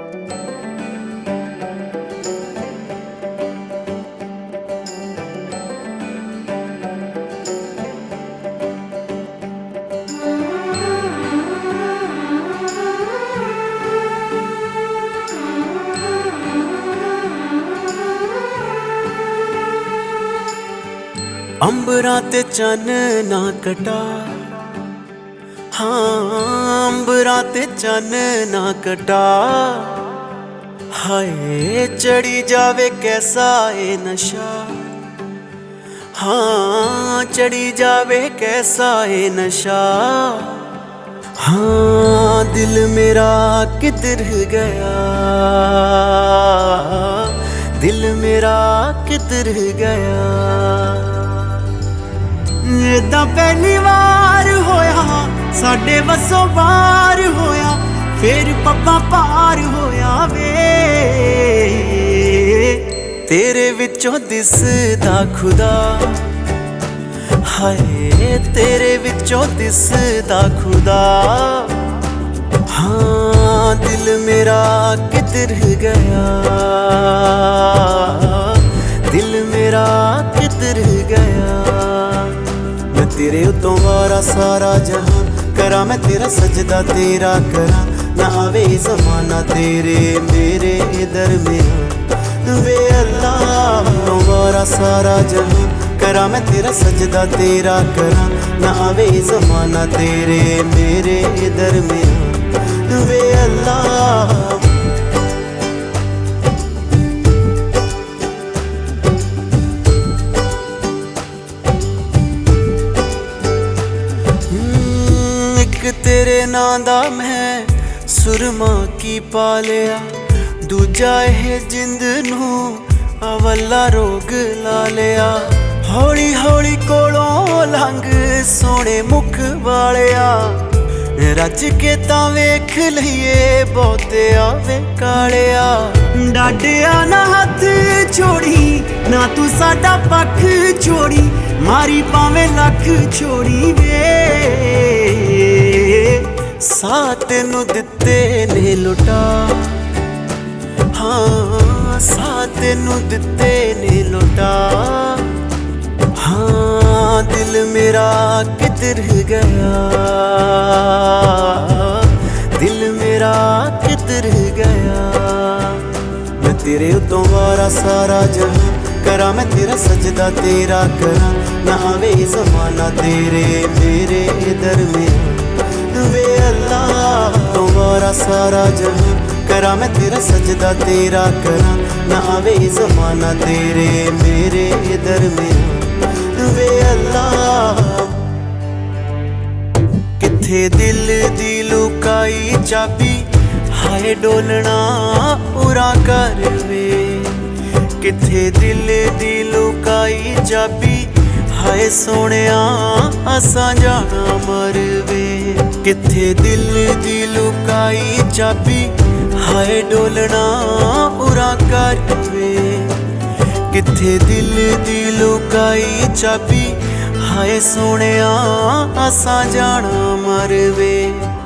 ਅੰਬਰਾਂ ਤੇ ਚੰਨ ਨਾ ਕਟਾ, ਹਾਂ ਅੰਬਰਾਂ ਤੇ ਚੰਨ ਨਾ ਕਟਾ। ਹਾਏ ਚੜੀ ਜਾਵੇ ਕੈਸਾ ਏ ਨਸ਼ਾ, ਹਾਂ ਚੜੀ ਜਾਵੇ ਕੈਸਾ ਏ ਨਸ਼ਾ। हाँ दिल मेरा किधर गया, दिल मेरा किधर गया। इदा पहली वार होया साडे वसों बार होया, फिर पप्पा पार होया वे। तेरे विचों दिसदा खुदा, हाय तेरे विचों दिसदा खुदा। हाँ दिल मेरा किधर गया, दिल मेरा किधर गया। मैं तेरे उतों वारा सारा जहां करा, मैं तेरा सजदा तेरा करा। ना आवे ज़माना तेरे मेरे दरमियां वे अल्लाह। उतों वारा सारा जहां करा, मैं तेरा सजदा तेरा करा। ना आवे ज़माना तेरे मेरे दरमियां वे अल्लाह। एक तेरे नां दा मैं सुरमा की पा लिया, दूजा है जिंद नू अवला रोग ला लिया। हौली हौली कोलों लंघ सोने मुख वालिया, रज के तां वेख लईए बहुते आवे कालिया। डाडिया ना हथ छोड़ी ना तू साडा पख छोड़ी, मारी पावे लख छोड़ी वे। सा तेनू दिते ने लुटा, हाँ सा तेनू दिते ने लुटा। हाँ दिल मेरा किधर गया, दिल मेरा किधर गया। मैं तेरे उतों वारा सारा जहां करा, मैं तेरा सजदा तेरा करा। ना आवे ज़माना तेरे मेरे दरमियां वे अल्लाह। तो वारा सारा जहां करा, मैं तेरा सजदा तेरा करा। ना आवे ज़माना तेरे मेरे दरमियां वे अल्लाह। किथे दिल दी लुकाई चाबी, हाय डोलना उरा कर वे। किथे दिल दी लुकाई चाबी, हाय सोहणिया असां जाना मरवे। किथे दिल दी लुकाई चाबी, हाय डोलना उरा कर वे। किथे दिल दी लुकाई चाबी, हाय सोहणिया असां जाना मरवे।